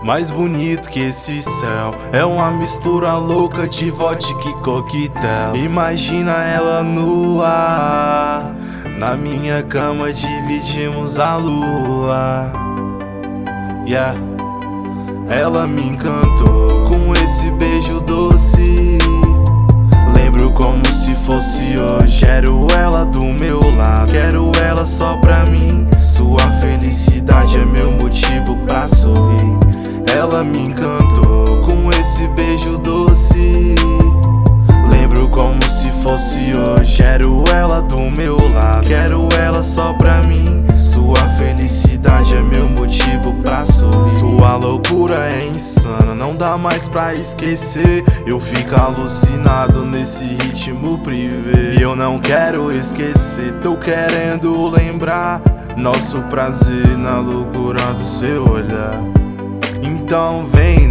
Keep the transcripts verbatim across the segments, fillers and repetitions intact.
Mais bonito que esse céu, é uma mistura louca de vodka e coquetel. Imagina ela nua, na minha cama dividimos a lua. Yeah. Ela me encantou com esse beijo doce. Lembro como se fosse hoje. Quero ela do meu lado, quero ela só pra mim. Sua felicidade é meu motivo pra sorrir. Ela me encantou com esse beijo doce. Lembro como se fosse hoje. Quero ela do meu lado, quero ela só pra mim. Sua felicidade é meu motivo pra sorrir. Sua loucura é insana, não dá mais pra esquecer. Eu fico alucinado nesse ritmo privê. E eu não quero esquecer, tô querendo lembrar nosso prazer na loucura do seu olhar. Então vem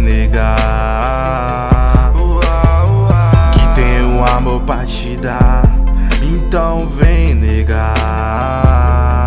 negar que tenho amor pra te dar. Então vem negar,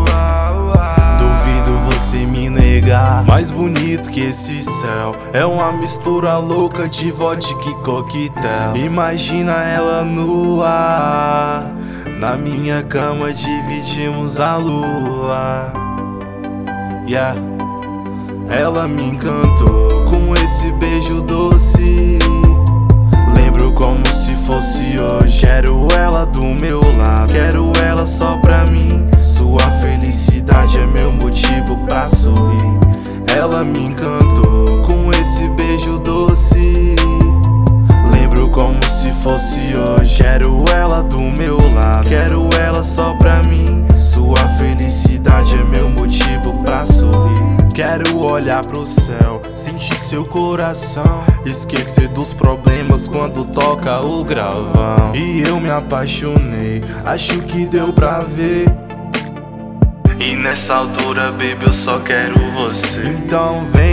duvido você me negar. Mais bonito que esse céu, é uma mistura louca de vodka e coquetel. Imagina ela nua, na minha cama dividimos a lua. Yeah. Ela me encantou com esse beijo doce. Lembro como se fosse hoje. Quero ela do meu lado, quero ela só pra mim. Sua felicidade é meu motivo pra sorrir. Ela me encantou com esse beijo doce. Lembro como se fosse hoje. Quero ela do meu lado, quero ela só pra mim. Sua felicidade é meu motivo pra sorrir. Quero olhar pro céu, sentir seu coração, esquecer dos problemas quando toca o gravão. E eu me apaixonei, acho que deu pra ver. E nessa altura, baby, eu só quero você. Então vem